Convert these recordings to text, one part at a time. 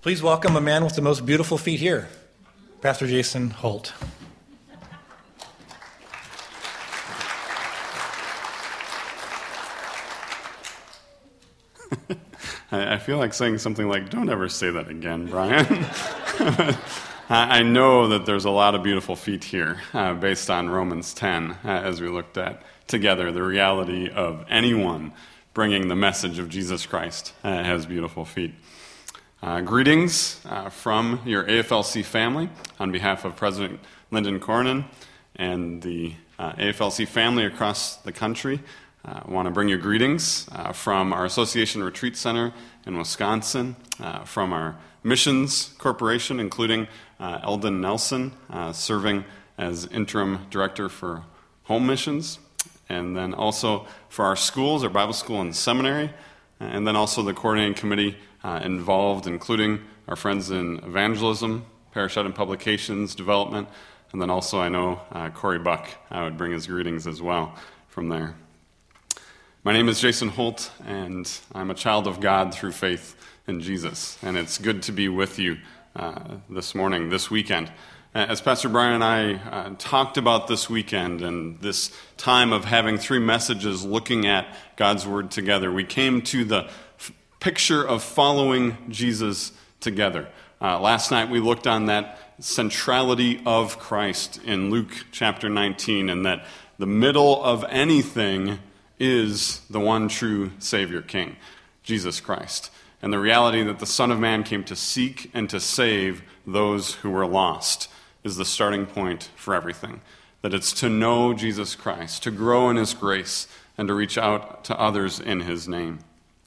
Please welcome a man with the most beautiful feet here, Pastor Jason Holt. I feel like saying something like, don't ever say that again, Brian. I know that there's a lot of beautiful feet here based on Romans 10 as we looked at together the reality of anyone bringing the message of Jesus Christ has beautiful feet. Greetings from your AFLC family on behalf of President Lyndon Cornyn and the AFLC family across the country. I want to bring you greetings from our Association Retreat Center in Wisconsin, from our Missions Corporation, including Eldon Nelson, serving as Interim Director for Home Missions, and then also for our schools, our Bible School and Seminary, and then also the coordinating committee involved, including our friends in evangelism, parish and publications, development, and then also I know Corey Buck would bring his greetings as well from there. My name is Jason Holt, and I'm a child of God through faith in Jesus, and it's good to be with you this morning, this weekend. As Pastor Brian and I talked about this weekend and this time of having three messages looking at God's Word together, we came to the picture of following Jesus together. Last night we looked on that centrality of Christ in Luke chapter 19, and that the middle of anything is the one true Savior King, Jesus Christ. And the reality that the Son of Man came to seek and to save those who were lost is the starting point for everything. That it's to know Jesus Christ, to grow in His grace, and to reach out to others in His name.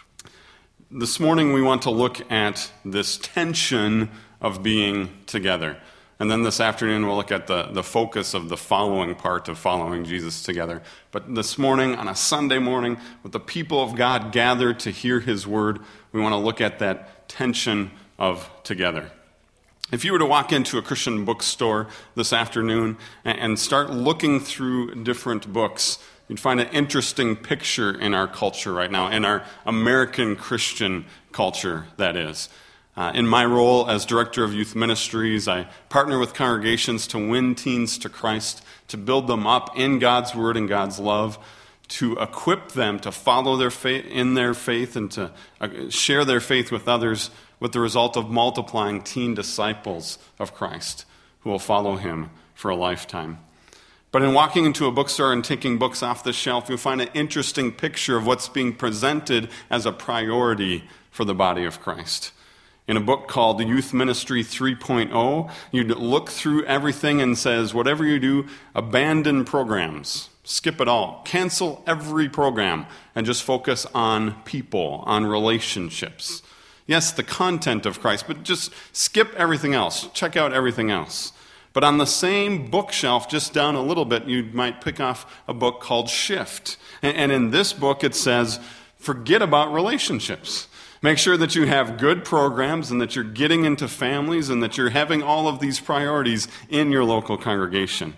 This morning we want to look at this tension of being together. And then this afternoon we'll look at the focus of the following part of following Jesus together. But this morning, on a Sunday morning, with the people of God gathered to hear His Word, we want to look at that tension of together. If you were to walk into a Christian bookstore this afternoon and start looking through different books, you'd find an interesting picture in our culture right now, in our American Christian culture, that is. In my role as Director of Youth Ministries, I partner with congregations to win teens to Christ, to build them up in God's Word and God's love, to equip them to follow their faith in their faith and to share their faith with others, with the result of multiplying teen disciples of Christ who will follow Him for a lifetime. But in walking into a bookstore and taking books off the shelf, you'll find an interesting picture of what's being presented as a priority for the body of Christ. In a book called Youth Ministry 3.0, you'd look through everything and says, whatever you do, abandon programs, skip it all, cancel every program, and just focus on people, on relationships. Yes, the content of Christ, but just skip everything else, check out everything else. But on the same bookshelf, just down a little bit, you might pick off a book called Shift. And in this book it says, forget about relationships. Make sure that you have good programs and that you're getting into families and that you're having all of these priorities in your local congregation.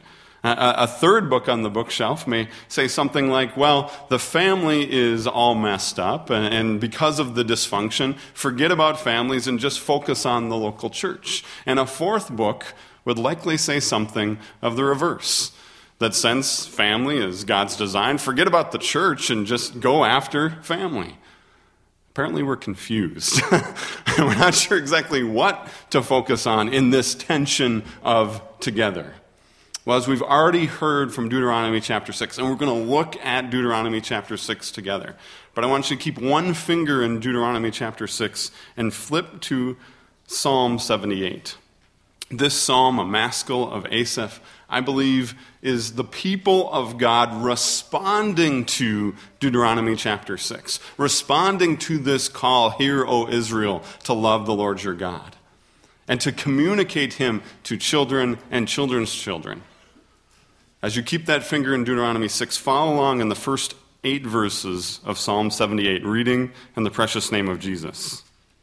A third book on the bookshelf may say something like, well, the family is all messed up, and because of the dysfunction, forget about families and just focus on the local church. And a fourth book would likely say something of the reverse, that since family is God's design, forget about the church and just go after family. Apparently we're confused. We're not sure exactly what to focus on in this tension of together. Well, as we've already heard from Deuteronomy chapter 6, and we're going to look at Deuteronomy chapter 6 together, but I want you to keep one finger in Deuteronomy chapter 6 and flip to Psalm 78. This psalm, a maskil of Asaph, I believe is the people of God responding to Deuteronomy chapter 6, responding to this call, "Hear, O Israel, to love the Lord your God," and to communicate Him to children and children's children. As you keep that finger in Deuteronomy 6, follow along in the first 8 verses of Psalm 78, reading in the precious name of Jesus.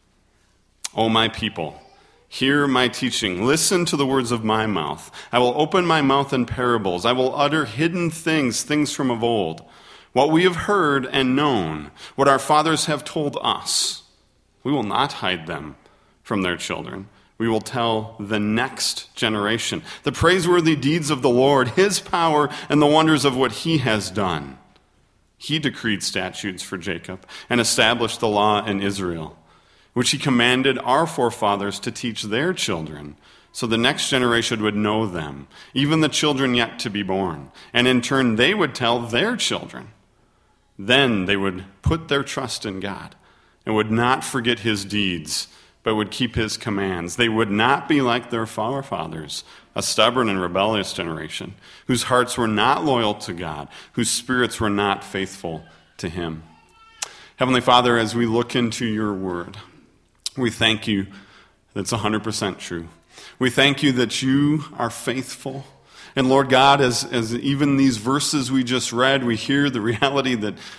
O my people, hear my teaching. Listen to the words of my mouth. I will open my mouth in parables. I will utter hidden things, things from of old, what we have heard and known, what our fathers have told us. We will not hide them from their children. We will tell the next generation the praiseworthy deeds of the Lord, his power, and the wonders of what he has done. He decreed statutes for Jacob and established the law in Israel, which he commanded our forefathers to teach their children, so the next generation would know them, even the children yet to be born, and in turn they would tell their children. Then they would put their trust in God and would not forget his deeds, but would keep his commands. They would not be like their forefathers, a stubborn and rebellious generation, whose hearts were not loyal to God, whose spirits were not faithful to him. Heavenly Father, as we look into your word, we thank you that it's 100% true. We thank you that you are faithful. And Lord God, as even these verses we just read, we hear the reality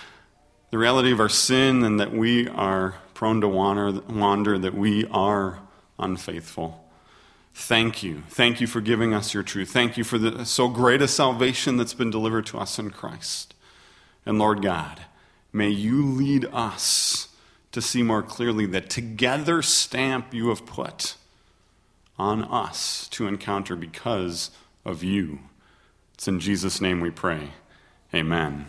of our sin and that we are prone to wander, that we are unfaithful. Thank you. Thank you for giving us your truth. Thank you for so great a salvation that's been delivered to us in Christ. And Lord God, may you lead us to see more clearly that together stamp you have put on us to encounter because of you. It's in Jesus' name we pray. Amen.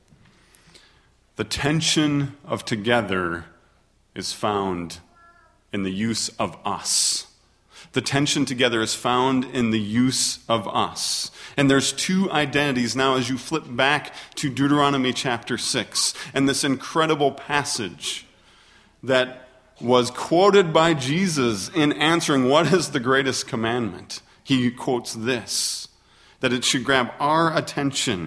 The tension of together is found in the use of us. The tension together is found in the use of us. And there's two identities now as you flip back to Deuteronomy chapter 6 and this incredible passage that was quoted by Jesus in answering what is the greatest commandment. He quotes this, that it should grab our attention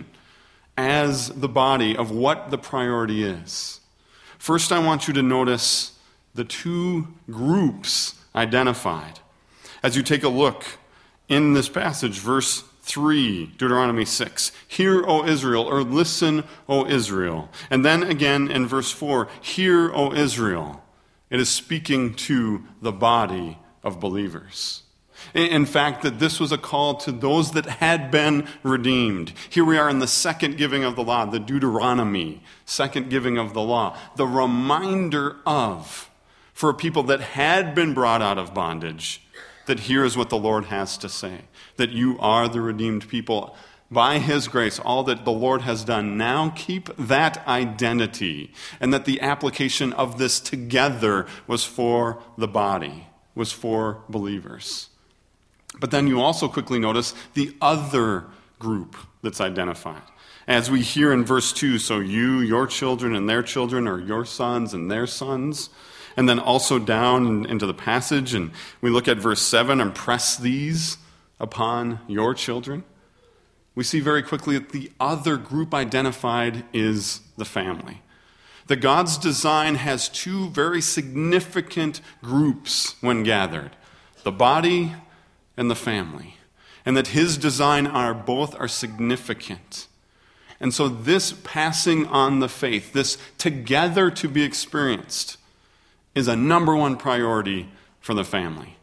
as the body of what the priority is. First, I want you to notice the two groups identified. As you take a look in this passage, verse 3, Deuteronomy 6, hear, O Israel, or listen, O Israel. And then again in verse 4, hear, O Israel. It is speaking to the body of believers. In fact, that this was a call to those that had been redeemed. Here we are in the second giving of the law, the Deuteronomy, second giving of the law, the reminder of, for people that had been brought out of bondage, that here is what the Lord has to say, that you are the redeemed people. By his grace, all that the Lord has done, now keep that identity, and that the application of this together was for the body, was for believers. But then you also quickly notice the other group that's identified. As we hear in verse 2, so you, your children, and their children, or your sons and their sons. And then also down into the passage, and we look at verse 7, and press these upon your children. We see very quickly that the other group identified is the family. That God's design has two very significant groups when gathered, the body and the family, and that his design both are significant. And so this passing on the faith, this together to be experienced, is a number one priority for the family.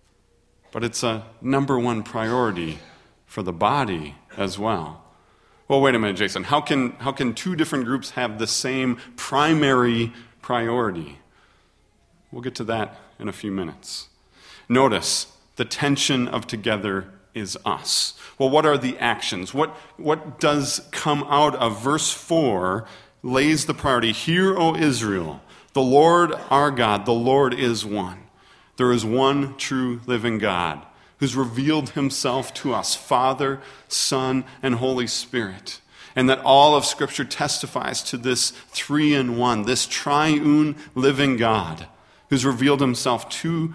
But it's a number one priority for the body as well. Well, wait a minute, Jason. How can two different groups have the same primary priority? We'll get to that in a few minutes. Notice, the tension of together is us. Well, what are the actions? What does come out of verse 4 lays the priority? Hear, O Israel, the Lord our God, the Lord is one. There is one true living God who's revealed himself to us, Father, Son, and Holy Spirit. And that all of Scripture testifies to this three-in-one, this triune living God who's revealed himself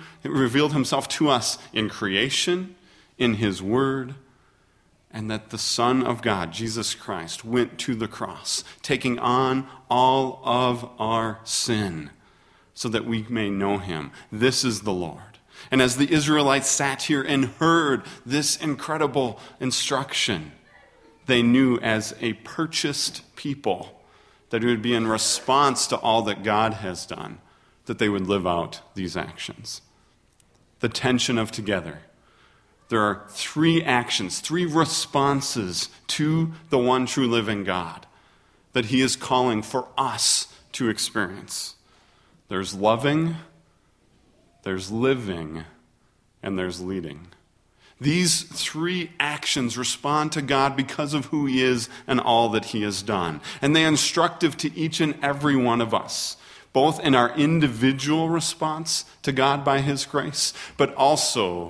to us in creation, in his word, and that the Son of God, Jesus Christ, went to the cross, taking on all of our sin so that we may know him. This is the Lord. And as the Israelites sat here and heard this incredible instruction, they knew as a purchased people that it would be in response to all that God has done that they would live out these actions. The tension of together. There are three actions, three responses to the one true living God that he is calling for us to experience. There's loving, there's living, and there's leading. These three actions respond to God because of who he is and all that he has done. And they are instructive to each and every one of us, both in our individual response to God by his grace, but also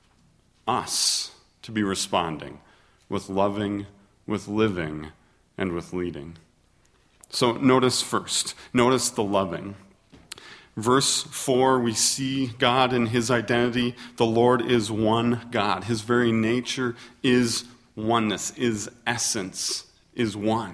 us to be responding with loving, with living, and with leading. So notice the loving. Verse 4, we see God in his identity. The Lord is one God. His very nature is oneness. His essence is one.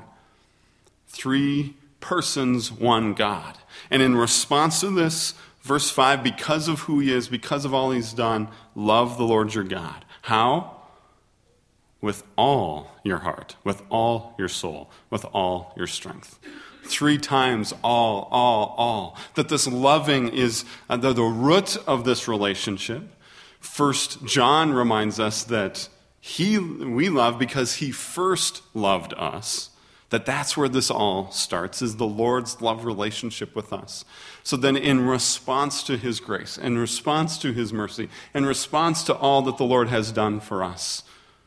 3 persons, one God. And in response to this, verse 5, because of who he is, because of all he's done, love the Lord your God. How? With all your heart, with all your soul, with all your strength. 3 times all. That this loving is the root of this relationship. 1 John reminds us that we love because he first loved us. That's where this all starts, is the Lord's love relationship with us. So then in response to his grace, in response to his mercy, in response to all that the Lord has done for us,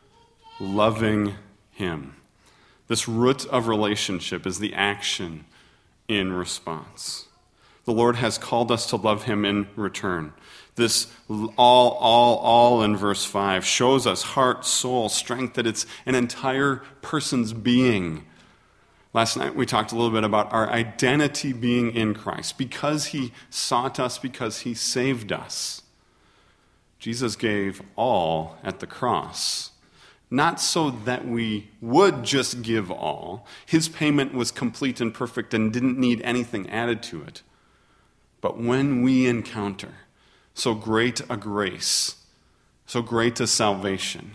loving him. This root of relationship is the action in response. The Lord has called us to love him in return. This all in verse 5 shows us heart, soul, strength, that it's an entire person's being. Last night we talked a little bit about our identity being in Christ. Because he sought us, because he saved us, Jesus gave all at the cross. Not so that we would just give all. His payment was complete and perfect and didn't need anything added to it. But when we encounter so great a grace, so great a salvation,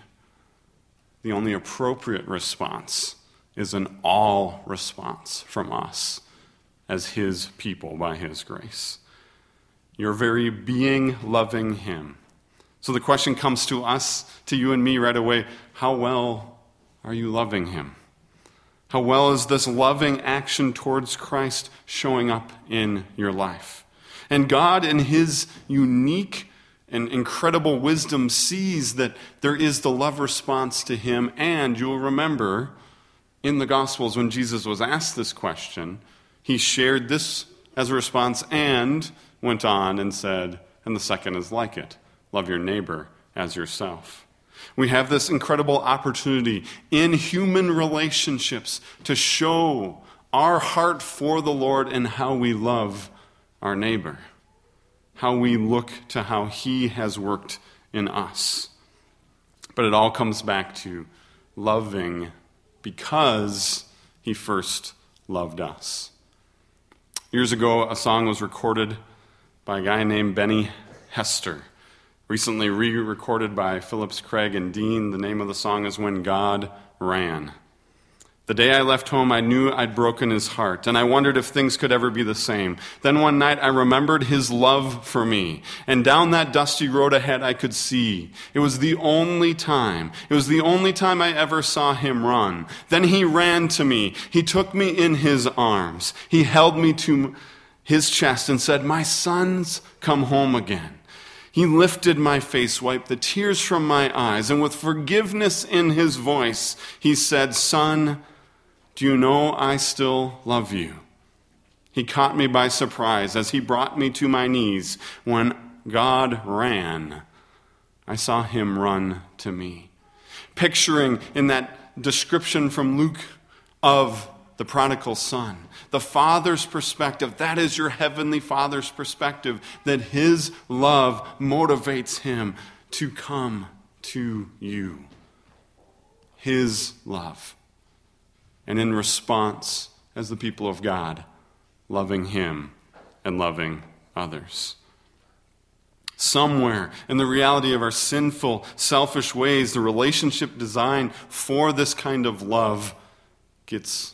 the only appropriate response is an all response from us as his people by his grace. Your very being loving him. So the question comes to us, to you and me right away, how well are you loving him? How well is this loving action towards Christ showing up in your life? And God, in his unique and incredible wisdom, sees that there is the love response to him. And you'll remember in the Gospels when Jesus was asked this question, he shared this as a response and went on and said, and the second is like it. Love your neighbor as yourself. We have this incredible opportunity in human relationships to show our heart for the Lord and how we love our neighbor, how we look to how he has worked in us. But it all comes back to loving because he first loved us. Years ago, a song was recorded by a guy named Benny Hester. Recently re-recorded by Phillips, Craig, and Dean. The name of the song is When God Ran. The day I left home, I knew I'd broken his heart, and I wondered if things could ever be the same. Then one night, I remembered his love for me, and down that dusty road ahead I could see. It was the only time I ever saw him run. Then he ran to me. He took me in his arms. He held me to his chest and said, "My sons, come home again." He lifted my face, wiped the tears from my eyes, and with forgiveness in his voice, he said, "Son, do you know I still love you?" He caught me by surprise as he brought me to my knees. When God ran, I saw him run to me. Picturing in that description from Luke of the prodigal son, the Father's perspective, that is your heavenly Father's perspective, that his love motivates him to come to you. His love. And in response, as the people of God, loving him and loving others. Somewhere in the reality of our sinful, selfish ways, the relationship designed for this kind of love gets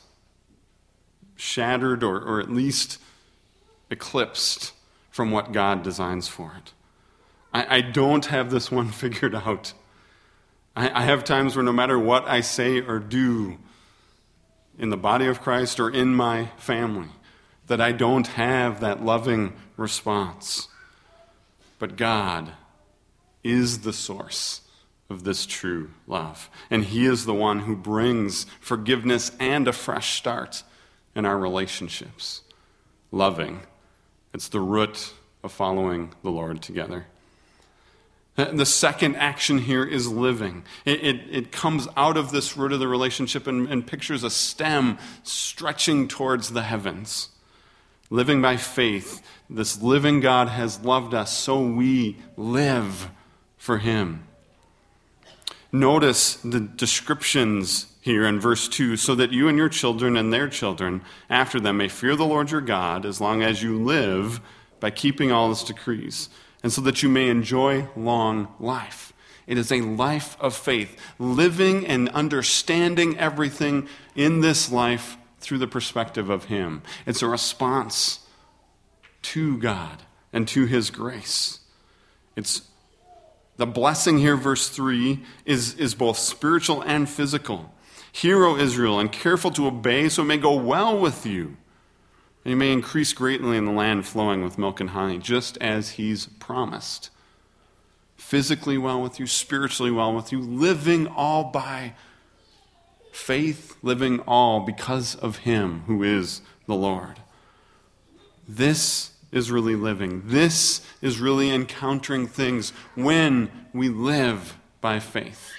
shattered or at least eclipsed from what God designs for it. I don't have this one figured out. I have times where no matter what I say or do in the body of Christ or in my family, that I don't have that loving response. But God is the source of this true love. And he is the one who brings forgiveness and a fresh start in our relationships. Loving. It's the root of following the Lord together. The second action here is living. It comes out of this root of the relationship and pictures a stem stretching towards the heavens. Living by faith. This living God has loved us, so we live for him. Notice the descriptions here in verse 2, so that you and your children and their children after them may fear the Lord your God as long as you live by keeping all his decrees, and so that you may enjoy long life. It is a life of faith, living and understanding everything in this life through the perspective of him. It's a response to God and to his grace. It's the blessing here, verse 3, is both spiritual and physical. Hear, O Israel, and careful to obey, so it may go well with you, and you may increase greatly in the land flowing with milk and honey, just as he's promised. Physically well with you, spiritually well with you, living all by faith, living all because of him who is the Lord. This is really living. This is really encountering things when we live by faith.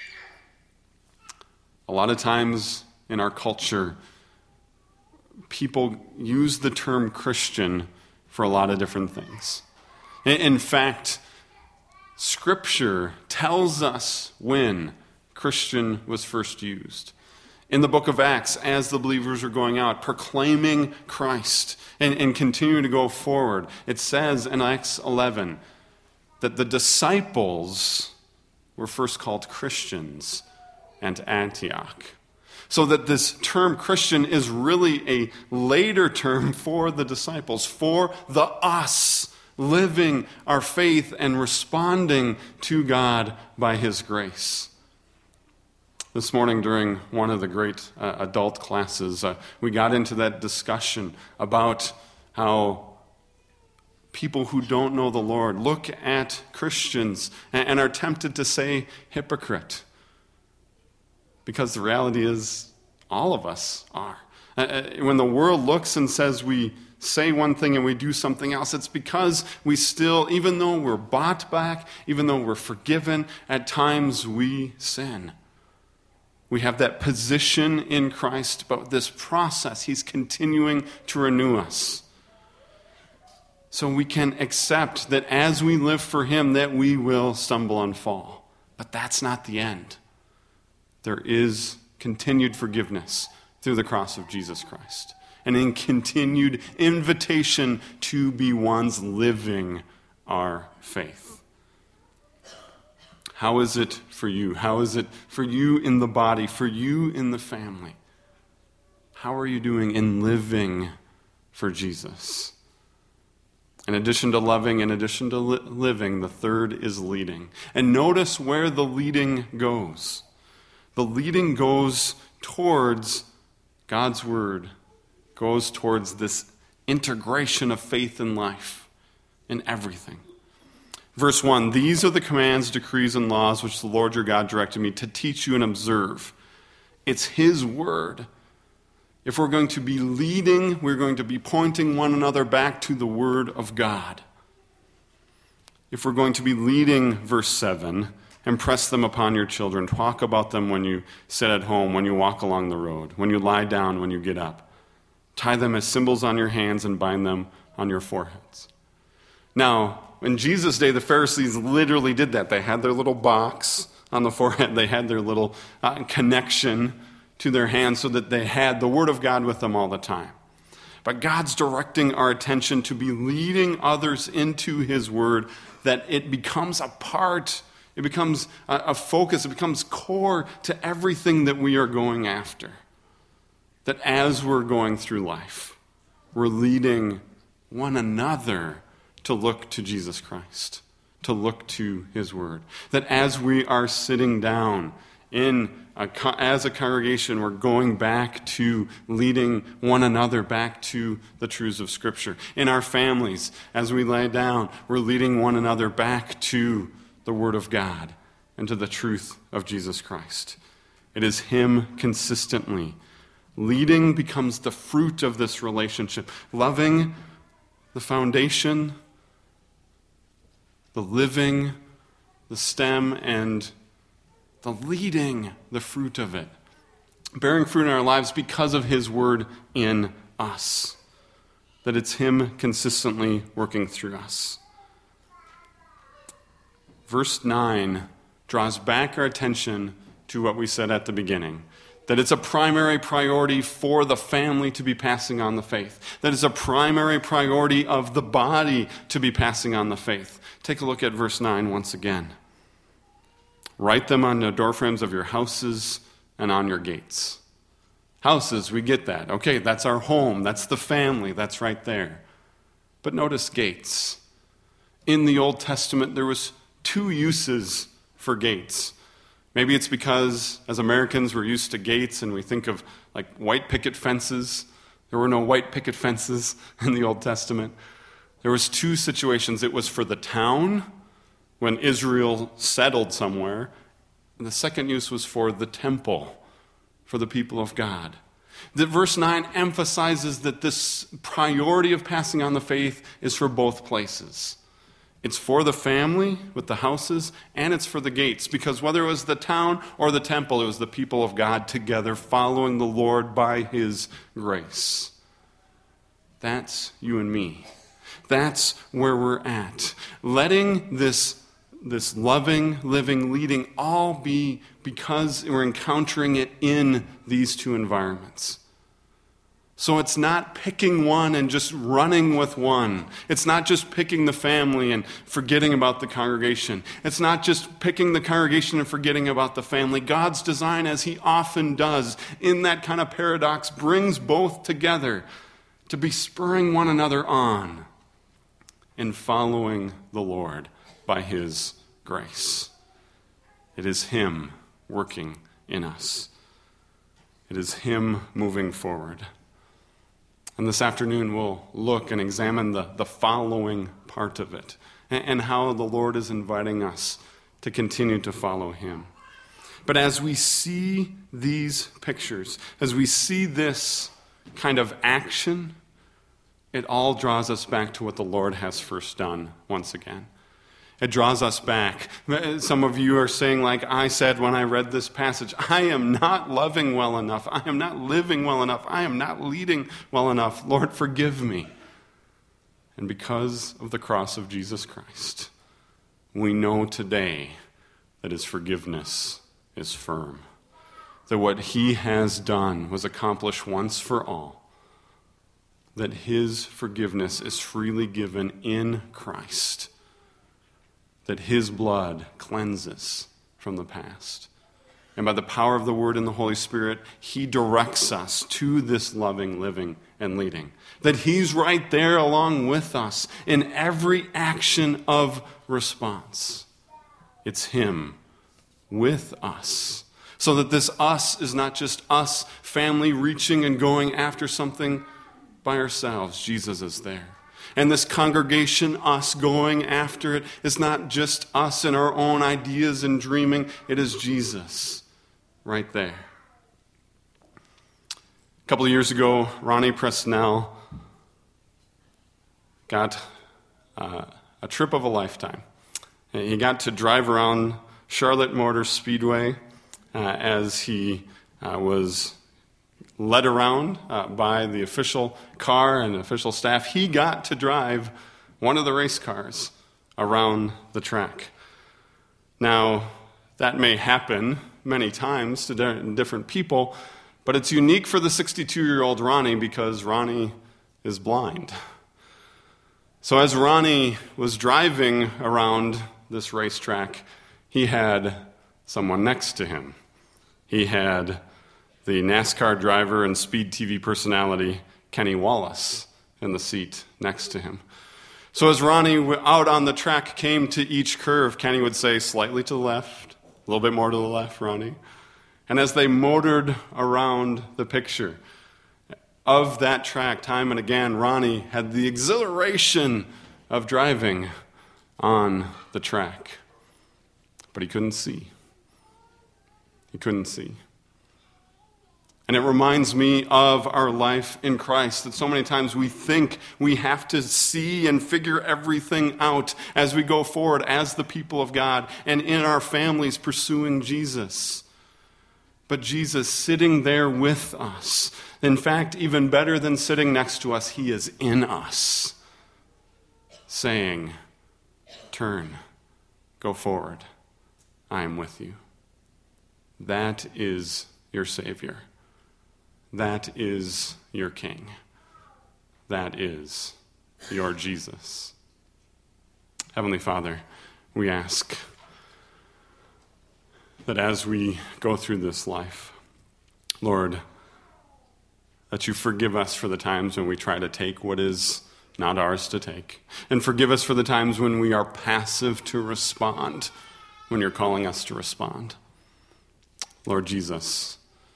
A lot of times in our culture, people use the term Christian for a lot of different things. In fact, Scripture tells us when Christian was first used. In the book of Acts, as the believers are going out, proclaiming Christ and continuing to go forward, it says in Acts 11 that the disciples were first called Christians at Antioch. So that this term Christian is really a later term for the disciples, for the us living our faith and responding to God by his grace. This morning during one of the great adult classes, we got into that discussion about how people who don't know the Lord look at Christians and are tempted to say hypocrite. Because the reality is, all of us are. When the world looks and says we say one thing and we do something else, it's because we still, even though we're bought back, even though we're forgiven, at times we sin. We have that position in Christ, but this process, he's continuing to renew us. So we can accept that as we live for him, that we will stumble and fall. But that's not the end. There is continued forgiveness through the cross of Jesus Christ, and in continued invitation to be ones living our faith. How is it for you? How is it for you in the body, for you in the family? How are you doing in living for Jesus? In addition to loving, in addition to living, the third is leading. And notice where the leading goes. The leading goes towards God's word, goes towards this integration of faith and life in everything. Verse 1, these are the commands, decrees, and laws which the Lord your God directed me to teach you and observe. It's his word. If we're going to be leading, we're going to be pointing one another back to the word of God. If we're going to be leading, verse 7, impress them upon your children. Talk about them when you sit at home, when you walk along the road, when you lie down, when you get up. Tie them as symbols on your hands and bind them on your foreheads. Now, in Jesus' day, the Pharisees literally did that. They had their little box on the forehead. They had their little connection to their hands so that they had the Word of God with them all the time. But God's directing our attention to be leading others into his Word, that it becomes a part, it becomes a focus, it becomes core to everything that we are going after. That as we're going through life, we're leading one another to look to Jesus Christ, to look to his word. That as we are sitting down as a congregation, we're going back to leading one another back to the truths of Scripture. In our families, as we lay down, we're leading one another back to the Word of God and to the truth of Jesus Christ. It is Him consistently. Leading becomes the fruit of this relationship. Loving, the foundation, the living, the stem, and the leading, the fruit of it. Bearing fruit in our lives because of His Word in us. That it's Him consistently working through us. Verse 9 draws back our attention to what we said at the beginning. That it's a primary priority for the family to be passing on the faith. That it's a primary priority of the body to be passing on the faith. Take a look at verse 9 once again. Write them on the doorframes of your houses and on your gates. Houses, we get that. Okay, that's our home. That's the family. That's right there. But notice gates. In the Old Testament, there was 2 uses for gates. Maybe it's because, as Americans, we're used to gates and we think of like white picket fences. There were no white picket fences in the Old Testament. There was 2 situations. It was for the town, when Israel settled somewhere. And the second use was for the temple, for the people of God. That verse 9 emphasizes that this priority of passing on the faith is for both places. It's for the family with the houses, and it's for the gates, because whether it was the town or the temple, it was the people of God together following the Lord by His grace. That's you and me. That's where we're at. Letting this loving, living, leading all be because we're encountering it in these 2 environments. So it's not picking one and just running with one. It's not just picking the family and forgetting about the congregation. It's not just picking the congregation and forgetting about the family. God's design, as He often does, in that kind of paradox, brings both together to be spurring one another on in following the Lord by His grace. It is Him working in us. It is Him moving forward. And this afternoon we'll look and examine the following part of it and how the Lord is inviting us to continue to follow Him. But as we see these pictures, as we see this kind of action, it all draws us back to what the Lord has first done once again. It draws us back. Some of you are saying, like I said when I read this passage, I am not loving well enough. I am not living well enough. I am not leading well enough. Lord, forgive me. And because of the cross of Jesus Christ, we know today that His forgiveness is firm. That what He has done was accomplished once for all. That His forgiveness is freely given in Christ. That His blood cleanses from the past. And by the power of the Word and the Holy Spirit, He directs us to this loving, living, and leading. That He's right there along with us in every action of response. It's Him with us. So that this us is not just us, family, reaching and going after something by ourselves. Jesus is there. And this congregation, us going after it, is not just us and our own ideas and dreaming. It is Jesus right there. A couple of years ago, Ronnie Presnell got a trip of a lifetime. He got to drive around Charlotte Motor Speedway as he was led around by the official car and official staff. He got to drive one of the race cars around the track. Now, that may happen many times to different people, but it's unique for the 62-year-old Ronnie because Ronnie is blind. So as Ronnie was driving around this racetrack, he had someone next to him. He had the NASCAR driver and Speed TV personality, Kenny Wallace, in the seat next to him. So as Ronnie out on the track came to each curve, Kenny would say, slightly to the left, a little bit more to the left, Ronnie. And as they motored around the picture of that track time and again, Ronnie had the exhilaration of driving on the track. But he couldn't see. He couldn't see. And it reminds me of our life in Christ, that so many times we think we have to see and figure everything out as we go forward as the people of God and in our families pursuing Jesus. But Jesus sitting there with us, in fact, even better than sitting next to us, he is in us, saying, turn, go forward, I am with you. That is your Savior. That is your King. That is your Jesus. Heavenly Father, we ask that as we go through this life, Lord, that you forgive us for the times when we try to take what is not ours to take. And forgive us for the times when we are passive to respond, when you're calling us to respond. Lord Jesus,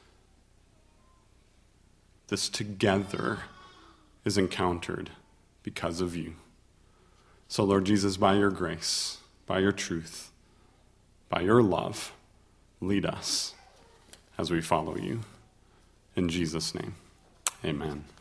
this together is encountered because of you. So, Lord Jesus, by your grace, by your truth, by your love, lead us as we follow you. In Jesus' name, amen.